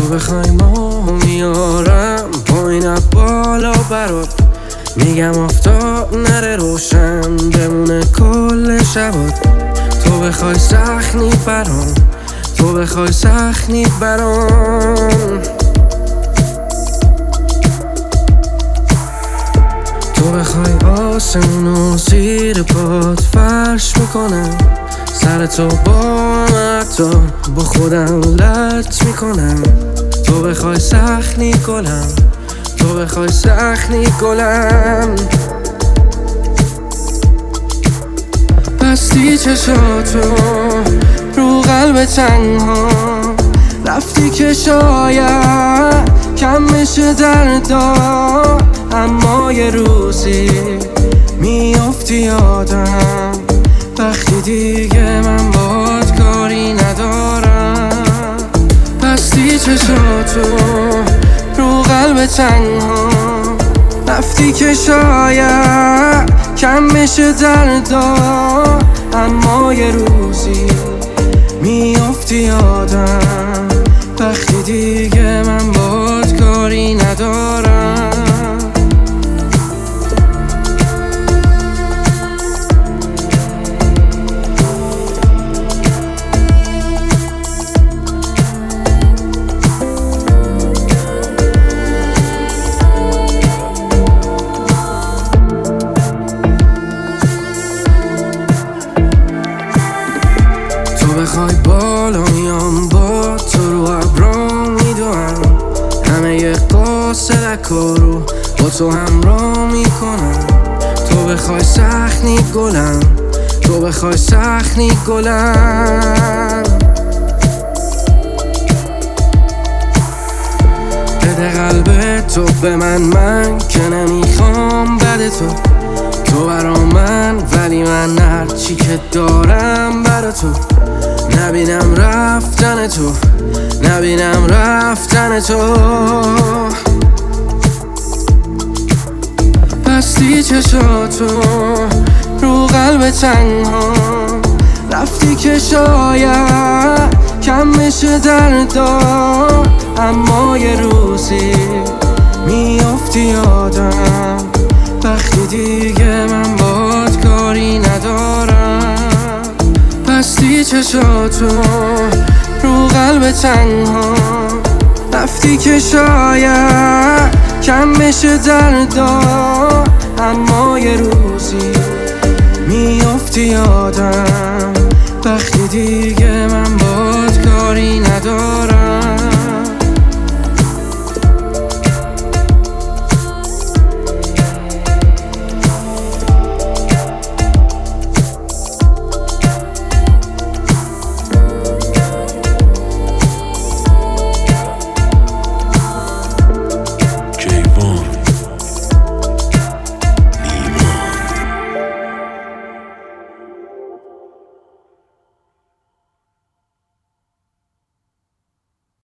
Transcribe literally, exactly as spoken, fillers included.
تو بخوای ما میارم پایین بالا برات، میگم آفتاب نره روشن بمونه کل شبات. تو بخوای سخنی برام، تو بخوای سخنی برام، تو بخوای آسمونو زیر پات فرش میکنم، سر تو با حتی با خودم لط میکنم. تو بخوای سخنی گلم، تو بخوای سخنی گلم. بستی چشاتو رو قلب تنها، رفتی که شاید کم بشه دردا، اما یه روزی میافتی یادم وقتی دیگه من باهات کاری ندارم. بستی چشاتو رو قلب تنها، رفتی که شاید کم بشه دردا، اما یه روزی میافتی یادم وقتی دیگه من باهات کاری ندارم. بخوای بالا میام با تو رو ابرام میدوم، همه ی قاصدک رو با تو همراه میکنم. تو بخوای سخنی گلم، تو بخوای سخنی گلم. بده قلب تو به من، من که نمیخوام بده تو، تو برا من ولی من هرچی که دارم برا تو. نبینم رفتن تو، نبینم رفتن تو. بستی چشاتو رو قلب تنها، رفتی که شاید کم بشه دردا، اما یه روزی میافتی یادم وقتی دیگه من باهات کاری ندارم. بستی چشاتو رو قلب تنها، رفتی که شاید کم بشه دردا، اما یه روزی میافتی یادم وقتی دیگه من باهات کاری ندارم.